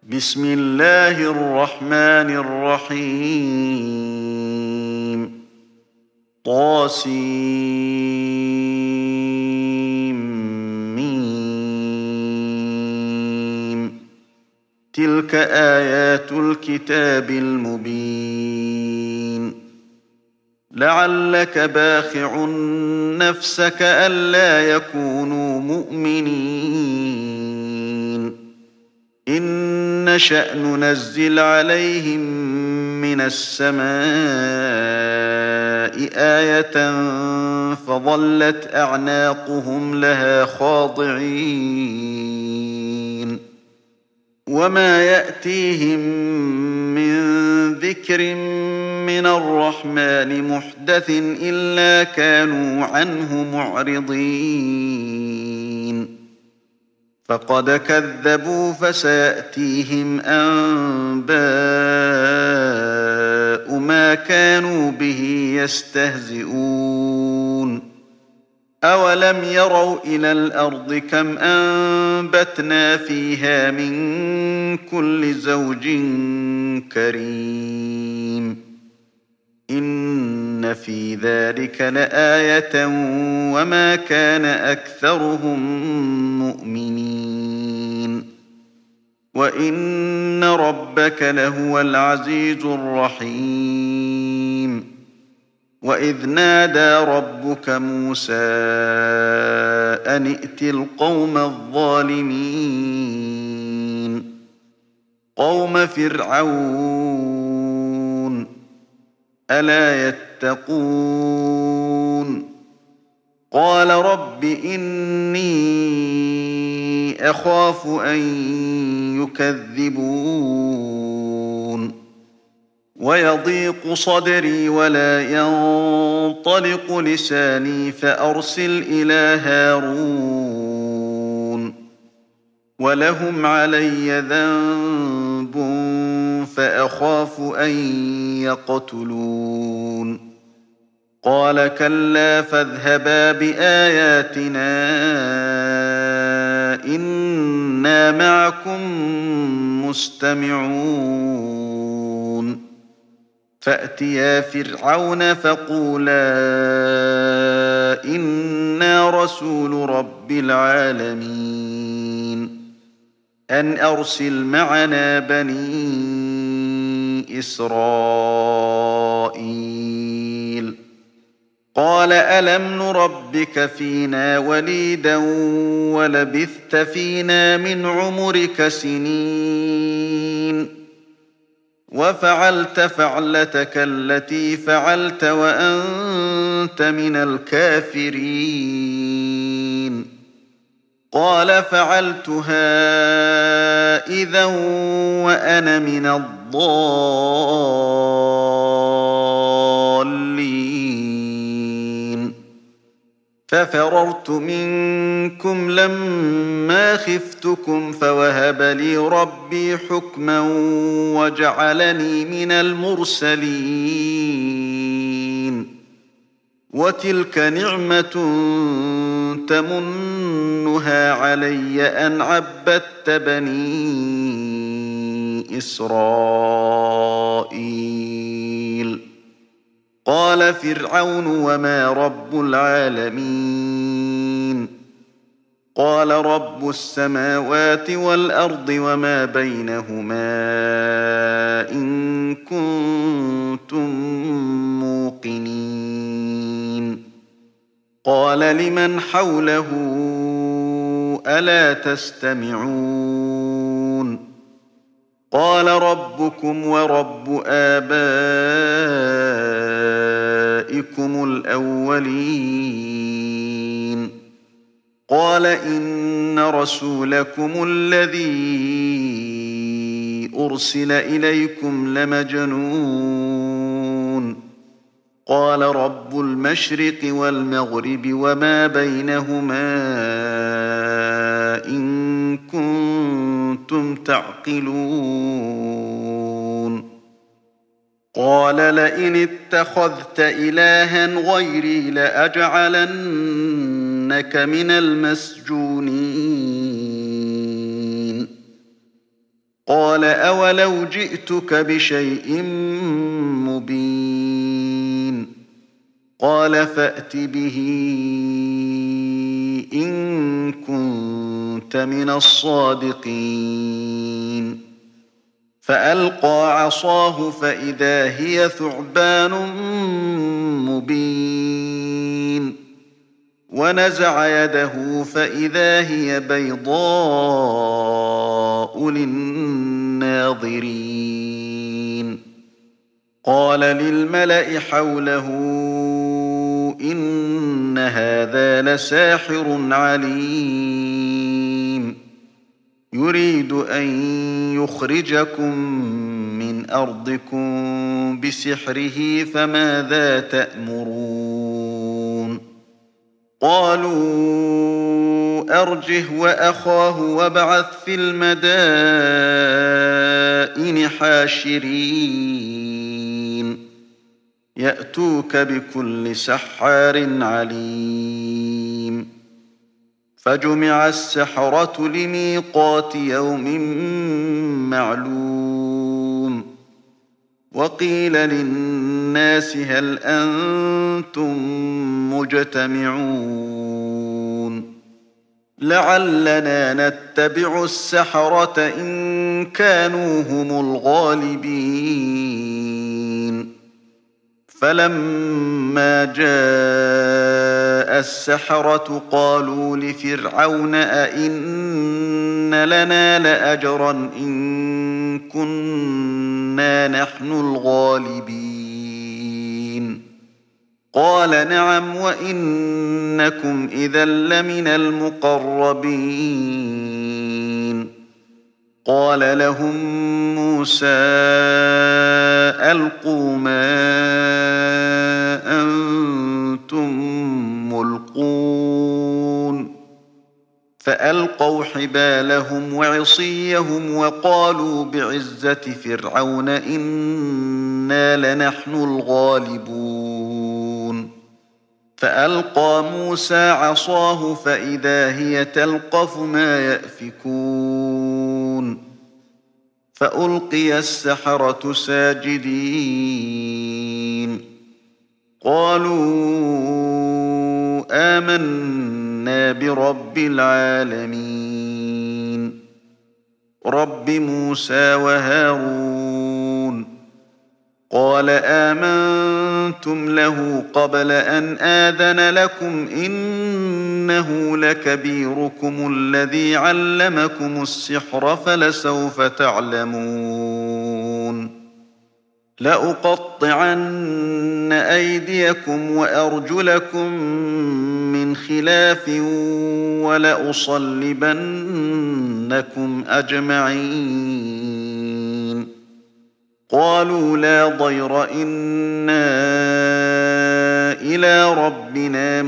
بسم الله الرحمن الرحيم طاسيم تلك آيات الكتاب المبين لعلك باخع نفسك ألا يكونوا مؤمنين إن نشأ ننزل عليهم من السماء آية فظلت أعناقهم لها خاضعين وما يأتيهم من ذكر من الرحمن محدث إلا كانوا عنه معرضين فقد كذبوا فسيأتيهم أنباء ما كانوا به يستهزئون أولم يروا إلى الأرض كم أنبتنا فيها من كل زوج كريم إن في ذلك لآية وما كان أكثرهم مؤمنين وإن ربك لهو العزيز الرحيم وإذ نادى ربك موسى أن ائت القوم الظالمين قوم فرعون ألا يتقون قال رب إني أخاف أن يكذبون ويضيق صدري ولا ينطلق لساني فأرسل إلى هارون ولهم علي ذنب فأخاف أن يقتلون قال كلا فاذهبا بآياتنا إنا معكم مستمعون فأتيا فرعون فقولا إنا رسول رب العالمين أن أرسل معنا بني إسرائيل قال ألم نربك فينا وليدا ولبثت فينا من عمرك سنين وفعلت فعلتك التي فعلت وأنت من الكافرين قال فعلتها إذا وأنا من الضالين ففررت منكم لما خفتكم فوهب لي ربي حكما وجعلني من المرسلين وتلك نعمة تمنها علي أن عبدت بني إسرائيل قال فرعون وما رب العالمين قال رب السماوات والأرض وما بينهما إن كنتم موقنين قال لمن حوله ألا تستمعون قال ربكم ورب آبائكم الأولين قال إن رسولكم الذي أرسل إليكم لمجنون قال رب المشرق والمغرب وما بينهما إن كنتم تعقلون قال لئن اتخذت إلها غيري لأجعلنك من المسجونين قال أولو جئتك بشيء مبين قال فأت به إن كنت من الصادقين فألقى عصاه فإذا هي ثعبان مبين ونزع يده فإذا هي بيضاء للناظرين قال للملأ حوله إن هذا لساحر عليم يريد أن يخرجكم من أرضكم بسحره فماذا تأمرون قالوا أرجه وأخاه وابعث في المدائن حاشرين يأتوك بكل سحار عليم فجمع السحرة لميقات يوم معلوم وقيل للناس هل أنتم مجتمعون لعلنا نتبع السحرة إن كانوا هم الغالبين فلما جاء السحرة قالوا لفرعون أئن لنا لأجرا إن كنا نحن الغالبين قال نعم وإنكم إذا لمن المقربين قال لهم موسى ألقوا ما أنتم ملقون فألقوا حبالهم وعصيهم وقالوا بعزة فرعون إنا لنحن الغالبون فألقى موسى عصاه فإذا هي تلقف ما يأفكون فألقي السحرة ساجدين قالوا آمنا برب العالمين رب موسى وهارون قال آمنتم له قبل أن آذن لكم إنه لكبيركم الذي علمكم السحر فلسوف تعلمون لأقطعن أيديكم وأرجلكم من خلاف ولأصلبنكم أجمعين قالوا لا ضير إنا إلى ربنا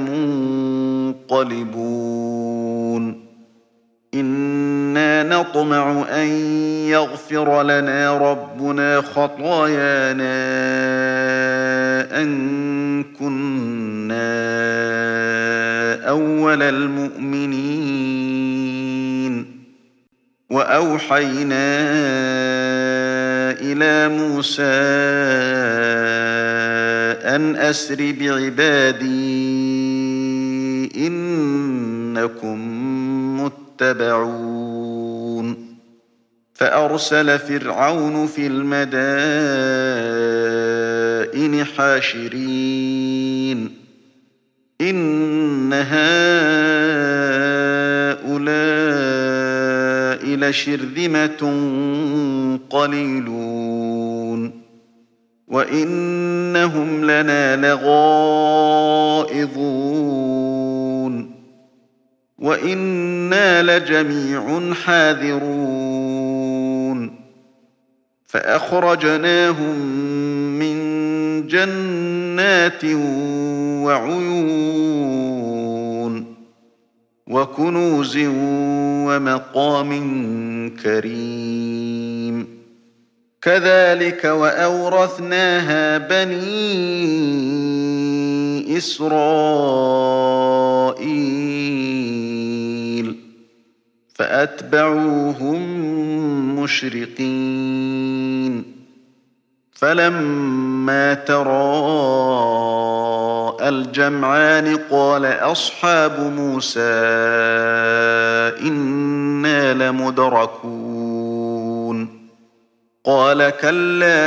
منقلبون إنا نطمع أن يغفر لنا ربنا خطايانا أن كنا أول المؤمنين وأوحينا إلى موسى أن أسر بعبادي إنكم متبعون فأرسل فرعون في المدائن حاشرين إن هؤلاء لشرذمة قليلون وإنهم لنا لغائظون وإنا لجميع حاذرون فأخرجناهم من جنات وعيون وكنوز ومقام كريم كذلك وأورثناها بني إسرائيل فأتبعوهم مشرقين فلما تراءى الجمعان قال أصحاب موسى إنا لمدركون قال كلا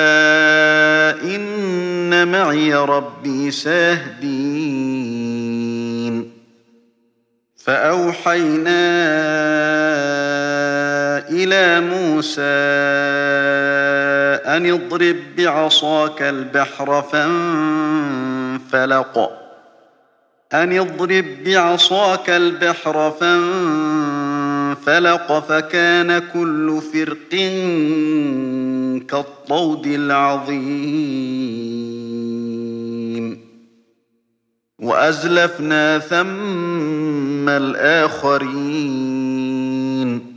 إن معي ربي سيهدين فأوحينا إلى موسى أن اضرب بعصاك البحر فانفلق فكان كل فرق كالطود العظيم وأزلفنا ثم الآخرين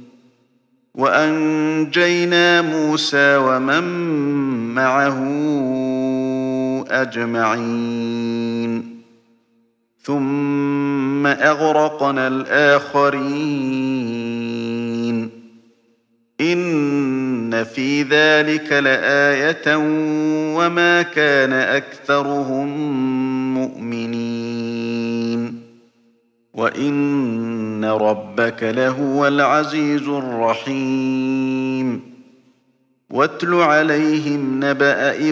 وأنجينا موسى ومن معه أجمعين ثم أغرقنا الآخرين إن في ذلك لآية وما كان أكثرهم مؤمنين وإن ربك لهو العزيز الرحيم واتل عليهم نبأ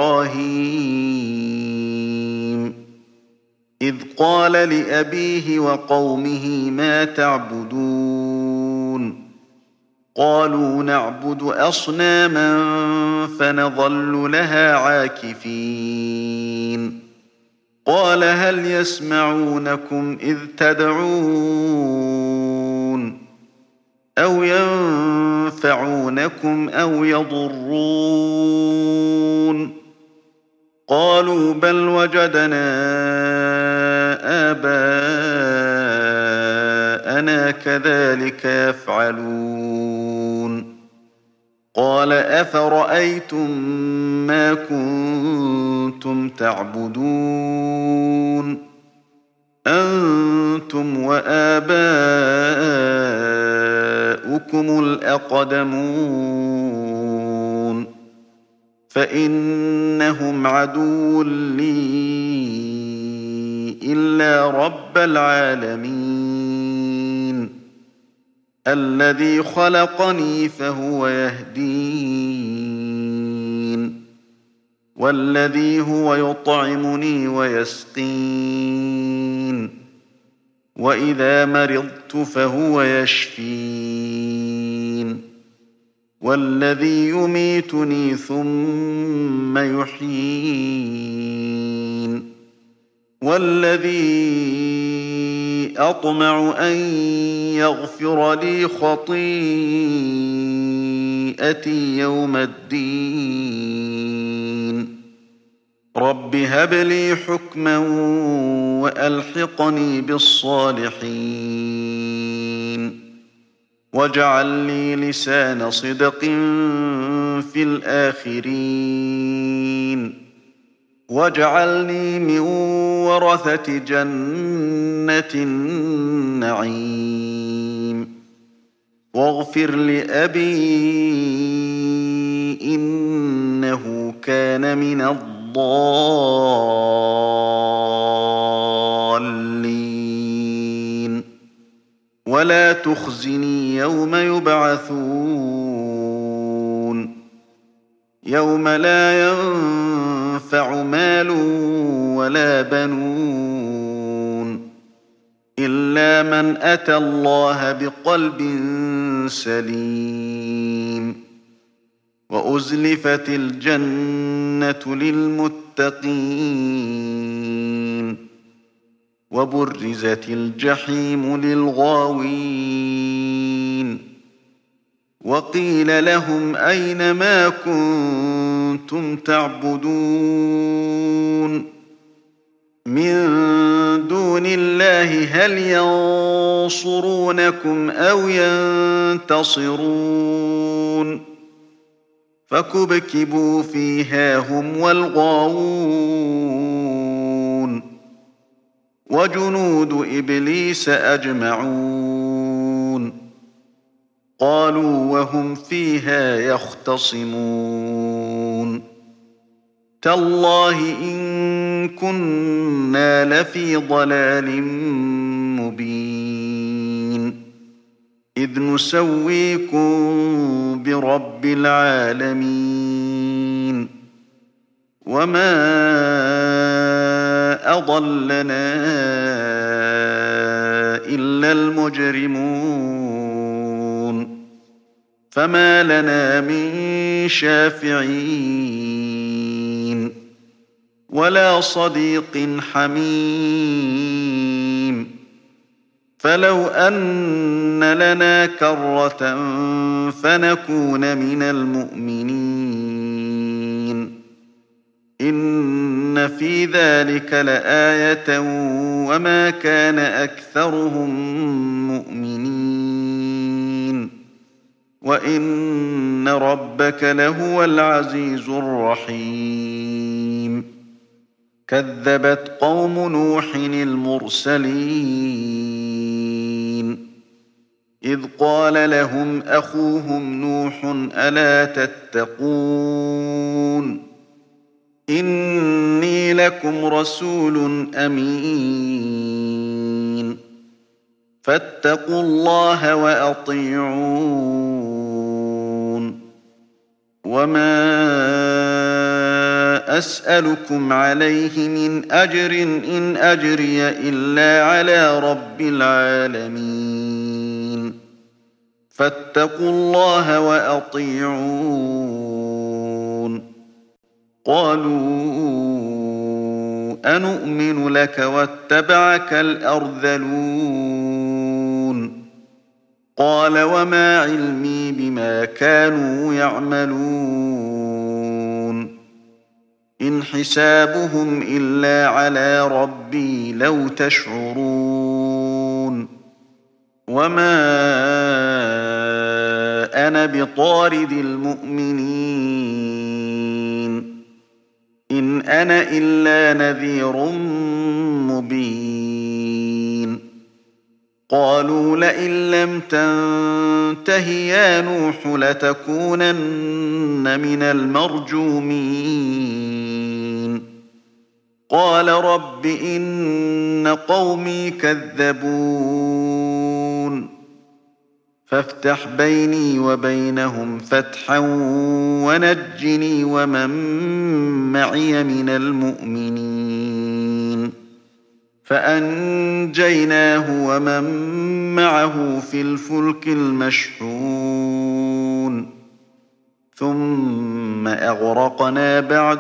إبراهيم إذ قال لأبيه وقومه ما تعبدون قالوا نعبد أصناما فنظل لها عاكفين قال هل يسمعونكم إذ تدعون أو ينفعونكم أو يضرون قالوا بل وجدنا آباءنا كذلك يفعلون قال أفرأيتم ما كنتم تعبدون أنتم وآباؤكم الأقدمون فإنهم عدو لي إلا رب العالمين الذي خلقني فهو يهدين والذي هو يطعمني ويسقين وإذا مرضت فهو يشفين والذي يميتني ثم يحيين والذي أطمع أن يغفر لي خطيئتي يوم الدين رب هب لي حكما وألحقني بالصالحين واجعل لي لسان صدق في الآخرين واجعلني من ورثة جنة النعيم واغفر لأبي إنه كان من الضالين ولا تخزني يوم يبعثون يوم لا ينفع مال ولا بنون إلا من أتى الله بقلب سليم وأزلفت الجنة للمتقين وبرزت الجحيم للغاوين وقيل لهم أين ما كنتم تعبدون من دون الله هل ينصرونكم أو ينتصرون فكبكبوا فيها هم والغاوون وجنود إبليس أجمعون قالوا وهم فيها يختصمون تالله إن كنا لفي ضلال مبين إذ نسويكم برب العالمين وما أضلنا إلا المجرمون فما لنا من شافعين ولا صديق حميم فلو أن لنا كرة فنكون من المؤمنين إن في ذلك لآية وما كان أكثرهم مؤمنين وإن ربك لهو العزيز الرحيم كذبت قوم نوح المرسلين إذ قال لهم أخوهم نوح ألا تتقون إني لكم رسول أمين فاتقوا الله وأطيعون وما أسألكم عليه من أجر إن أجري إلا على رب العالمين فاتقوا الله وأطيعون قالوا أنؤمن لك واتبعك الأرذلون قال وما علمي بما كانوا يعملون إن حسابهم إلا على ربي لو تشعرون وما أنا بطارد المؤمنين إن أنا إلا نذير مبين قالوا لئن لم تنته يا نوح لتكونن من المرجومين قال رب إن قومي كذبون فافتح بيني وبينهم فتحا ونجني ومن معي من المؤمنين فأنجيناه ومن معه في الفلك المشحون ثم أغرقنا بعد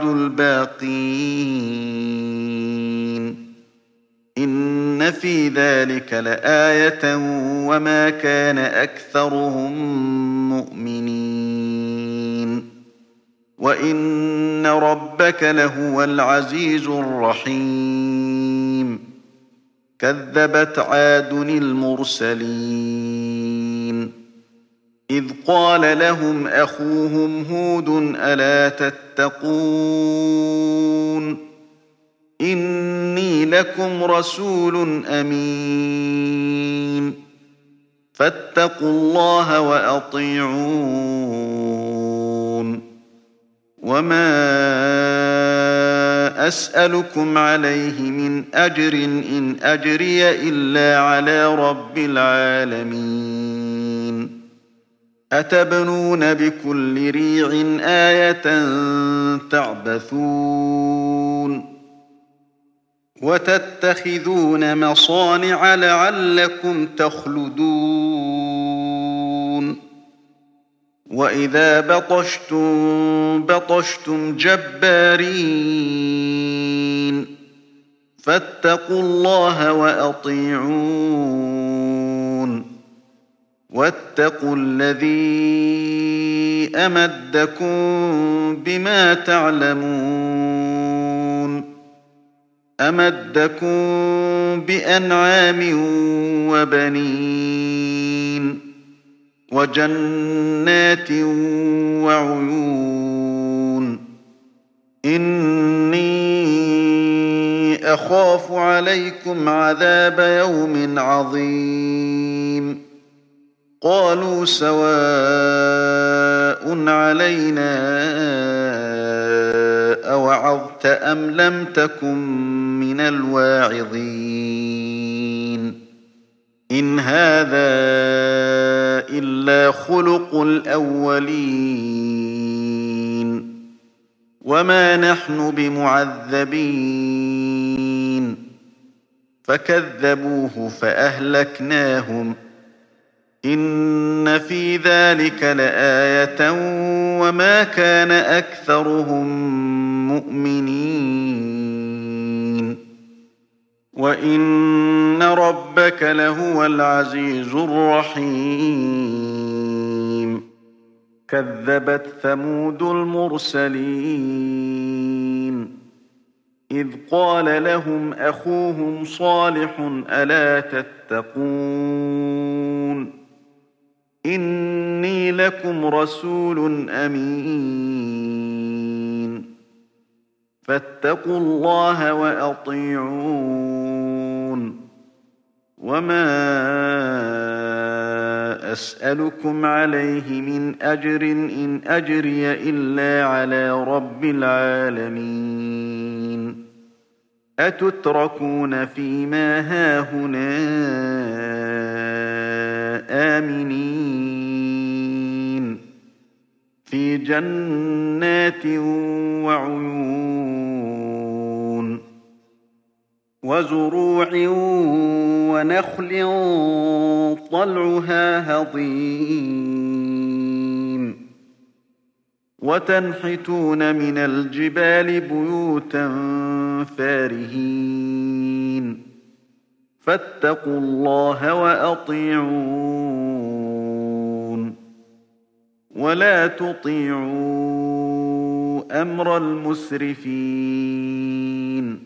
الباقين إن في ذلك لآية وما كان أكثرهم مؤمنين وإن ربك لهو العزيز الرحيم كذبت عاد المرسلين إذ قال لهم أخوهم هود ألا تتقون إني لكم رسول أمين فاتقوا الله وأطيعون وما أسألكم عليه من أجر إن أجري إلا على رب العالمين أتبنون بكل ريع آية تعبثون وتتخذون مصانع لعلكم تخلدون وإذا بطشتم جبارين فاتقوا الله وأطيعون واتقوا الذي أمدكم بما تعلمون أمدكم بأنعام وبنين وجنات وعيون إني أخاف عليكم عذاب يوم عظيم قالوا سواء علينا أوعظت أم لم تكن من الواعظين إن هذا إلا خلق الأولين وما نحن بمعذبين فكذبوه فأهلكناهم إن في ذلك لآية وما كان أكثرهم مؤمنين وإن ربك لهو العزيز الرحيم كذبت ثمود المرسلين إذ قال لهم أخوهم صالح ألا تتقون إني لكم رسول أمين فاتقوا الله وأطيعون وما أسألكم عليه من أجر إن أجري إلا على رب العالمين أتتركون فيما هاهنا آمنين في جنات وعيون وزروع ونخل طلعها هضيم وتنحتون من الجبال بيوتا فارهين فاتقوا الله وأطيعون ولا تطيعوا أمر المسرفين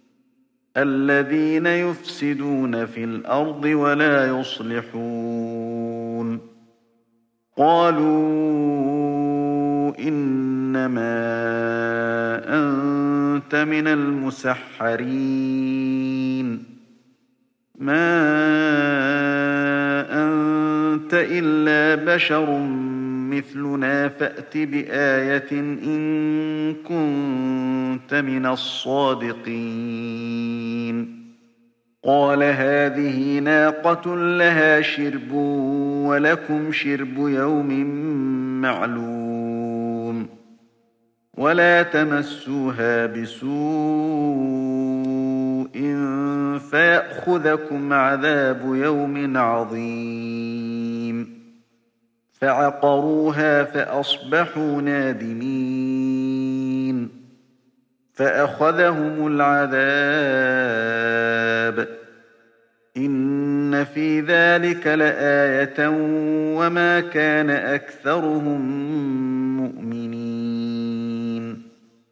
الذين يفسدون في الأرض ولا يصلحون قالوا إنما أنت من المسحرين ما أنت إلا بشر مثلنا فأت بآية إن كنت من الصادقين قال هذه ناقة لها شرب ولكم شرب يوم معلوم ولا تمسوها بسوء فيأخذكم عذاب يوم عظيم فعقروها فأصبحوا نادمين فأخذهم العذاب إن في ذلك لآية وما كان أكثرهم مؤمنين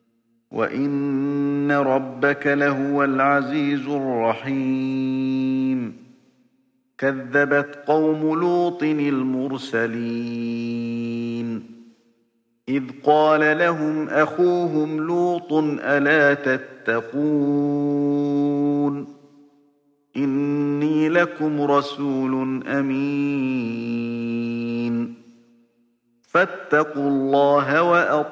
وإن ربك لهو العزيز الرحيم كذبت قوم لوط المرسلين إذ قال لهم أخوهم لوط ألا تتقون إني لكم رسول أمين فاتقوا الله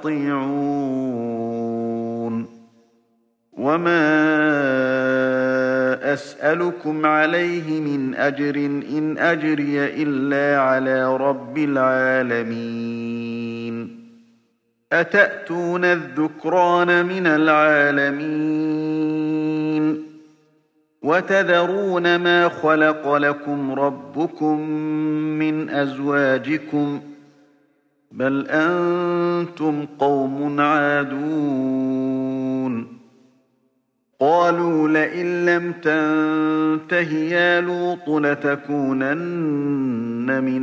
وأطيعون وما أسألكم عليه من أجر إن أجري إلا على رب العالمين أتأتون الذكران من العالمين وتذرون ما خلق لكم ربكم من أزواجكم بل أنتم قوم عادون قالوا لئن لم تنته يا لوط لتكونن من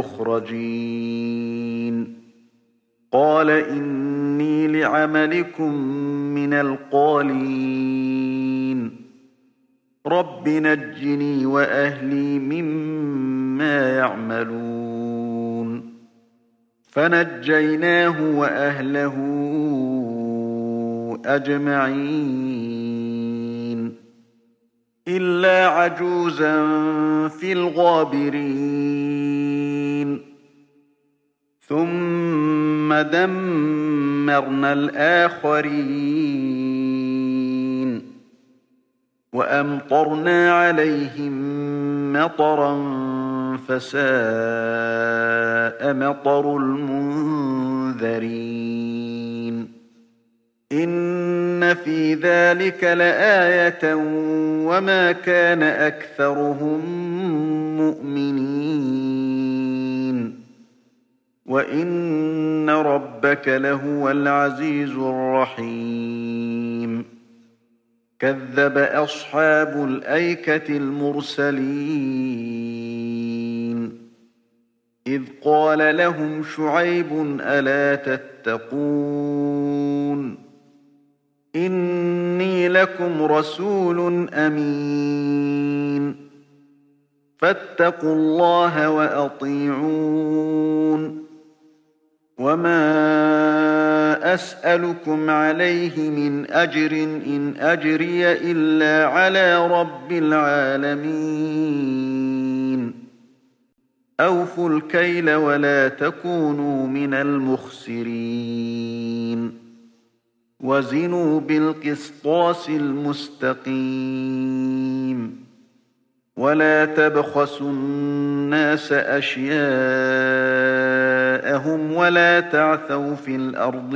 المخرجين قال إني لعملكم من القالين رب نجني وأهلي مما يعملون فنجيناه وأهله أجمعين إلا عجوزا في الغابرين ثم دمرنا الآخرين وأمطرنا عليهم مطرا فساء مطر المنذرين إن في ذلك لآية وما كان أكثرهم مؤمنين وإن ربك لهو العزيز الرحيم كذب أصحاب الأيكة المرسلين إذ قال لهم شعيب ألا تتقون إني لكم رسول أمين فاتقوا الله وأطيعون وما أسألكم عليه من أجر إن أجري إلا على رب العالمين أوفوا الكيل ولا تكونوا من المخسرين وزنوا بالقسطاس المستقيم ولا تبخسوا الناس أشياءهم ولا تعثوا في الأرض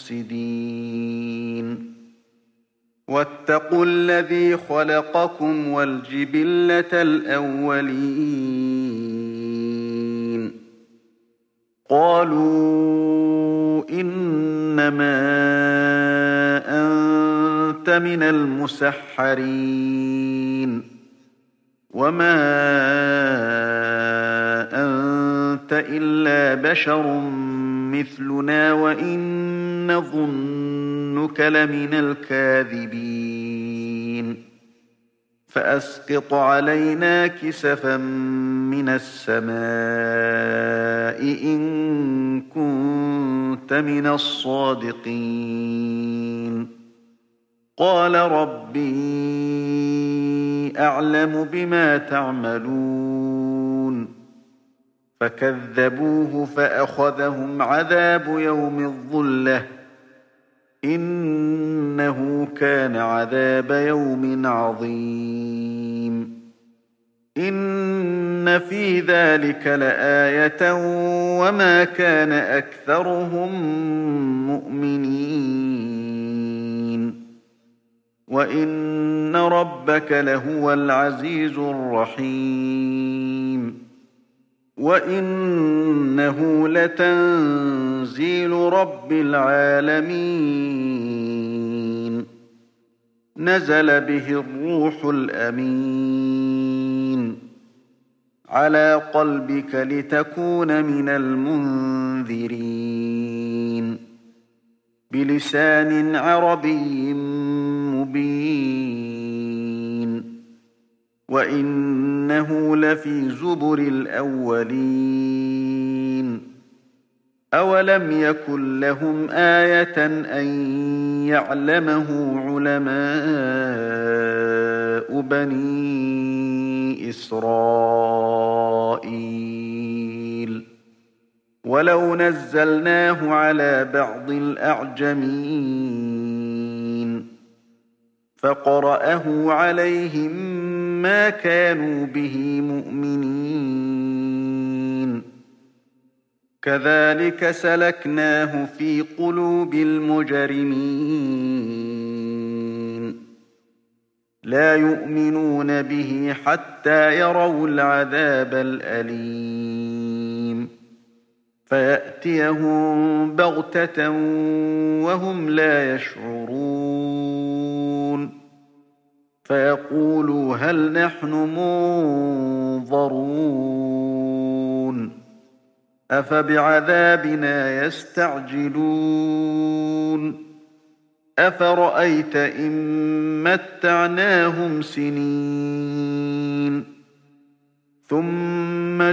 مفسدين واتقوا الذي خلقكم والجبلة الأولين قالوا إنما أنت من المسحرين وما أنت إلا بشر مثلنا وإن نظنك لمن الكاذبين فأسقط علينا كسفا من السماء إن كنت من الصادقين قال ربي أعلم بما تعملون فكذبوه فأخذهم عذاب يوم الظلة إنه كان عذاب يوم عظيم إن في ذلك لآية وما كان أكثرهم مؤمنين وإن ربك لهو العزيز الرحيم وإنه لتنزيل رب العالمين نزل به الروح الأمين على قلبك لتكون من المنذرين بلسان عربي مبين وإنه لفي زبر الأولين أولم يكن لهم آية أن يعلمه علماء بني إسرائيل ولو نزلناه على بعض الأعجمين فقرأه عليهم ما كانوا به مؤمنين كذلك سلكناه في قلوب المجرمين لا يؤمنون به حتى يروا العذاب الأليم فيأتيهم بغتة وهم لا يشعرون فيقولوا هل نحن منظرون أفبعذابنا يستعجلون أفرأيت إن متعناهم سنين ثم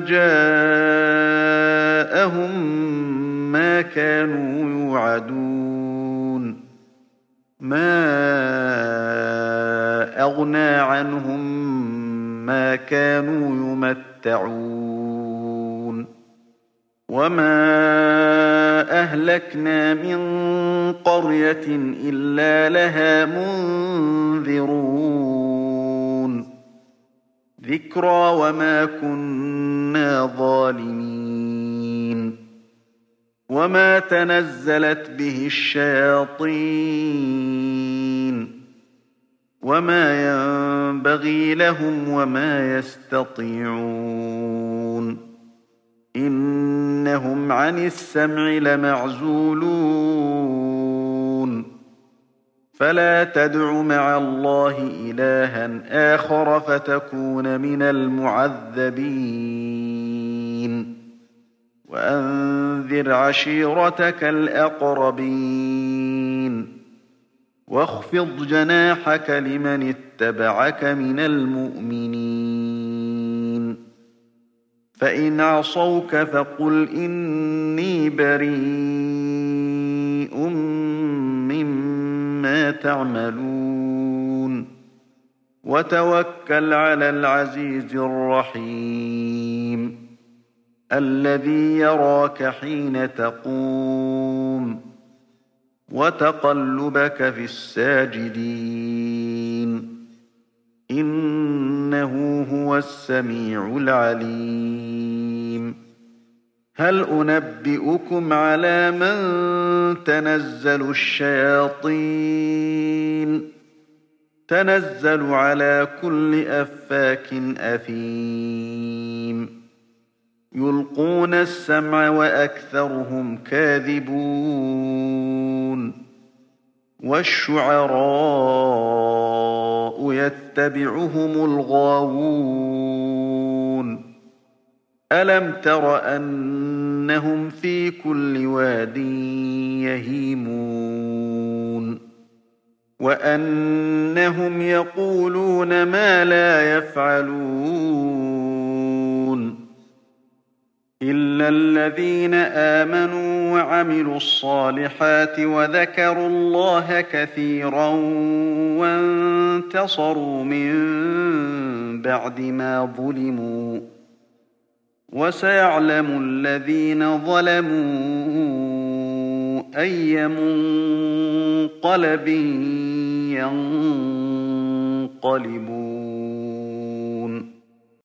جاءهم ما كانوا يوعدون ما فأغنى عنهم ما كانوا يمتعون وما أهلكنا من قرية إلا لها منذرون ذكرى وما كنا ظالمين وما تنزلت به الشياطين وما ينبغي لهم وما يستطيعون إنهم عن السمع لمعزولون فلا تدع مع الله إلها آخر فتكون من المعذبين وأنذر عشيرتك الأقربين واخفض جناحك لمن اتبعك من المؤمنين فإن عصوك فقل إني بريء مما تعملون وتوكل على العزيز الرحيم الذي يراك حين تقوم وتقلبك في الساجدين إنه هو السميع العليم هل أنبئكم على من تنزل الشياطين تنزل على كل أفاك أثيم يلقون السمع وأكثرهم كاذبون والشعراء يتبعهم الغاوون ألم تر أنهم في كل واد يهيمون وأنهم يقولون ما لا يفعلون إلا الذين آمنوا وعملوا الصالحات وذكروا الله كثيرا وانتصروا من بعد ما ظلموا وسيعلم الذين ظلموا أي منقلب ينقلبون